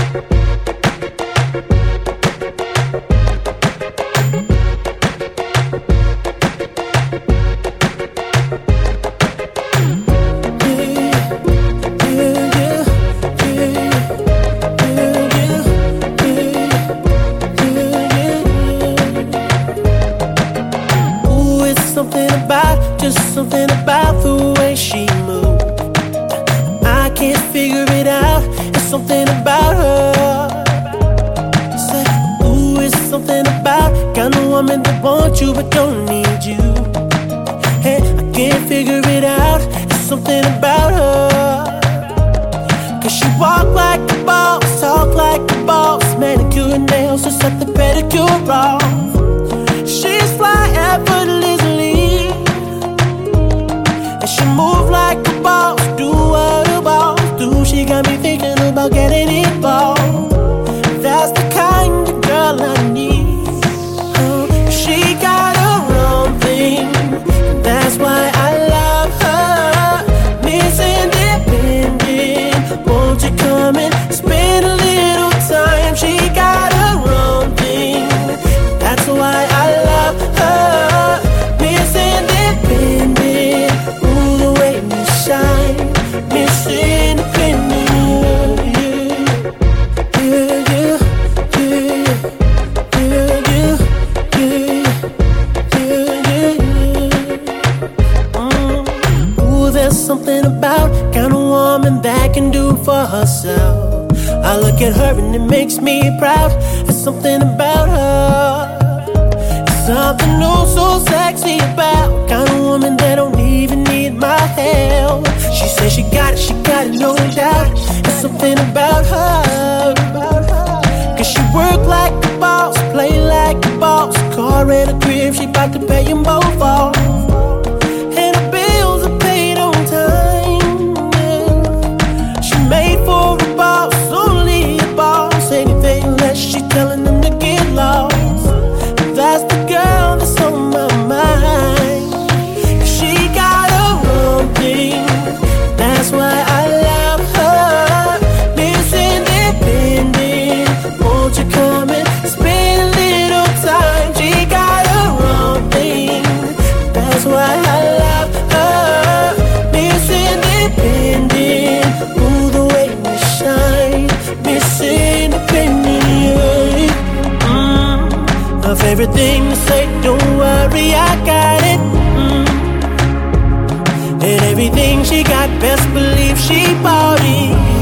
Just something about the way she moves. I can't figure it out. It's something about her. Say, ooh, it's something about kind of woman that wants you but don't need you. Hey, I can't figure it out. It's something about her. Cause she walk like a boss, talk like a boss, manicure and nails to set the pedicure off. She's fly effortlessly. She move like a boss, do what a boss do. She got me thinking about getting involved. That's the kind of girl I need. She got her own thing. That's why I love her. Miss Independent, won't you come and spend a little time? She got her own thing. That's why I love her. Miss Independent. Miss Independent, Ooh, there's something about kind of woman that can do for herself. I look at her and it makes me proud. There's something about her. It's something oh so sexy about kind of woman that don't even need my help. She says she got it, no doubt. There's something about her. Cause she work like a boss, play like a boss. Car and a crib, she bout to pay them both off. And her bills are paid on time, yeah. She made for a boss, only a boss. Anything less, she telling them to get lost. That's the girl that's on my mind. She got her own thing. That's why I love her. Miss Independent, won't you come and spend a little time? She got her own thing. That's why I love her. Miss Independent, ooh, the way you shine. Miss Independent, her favorite thing to say, don't worry, I got it. And everything she got, best believe she bought it.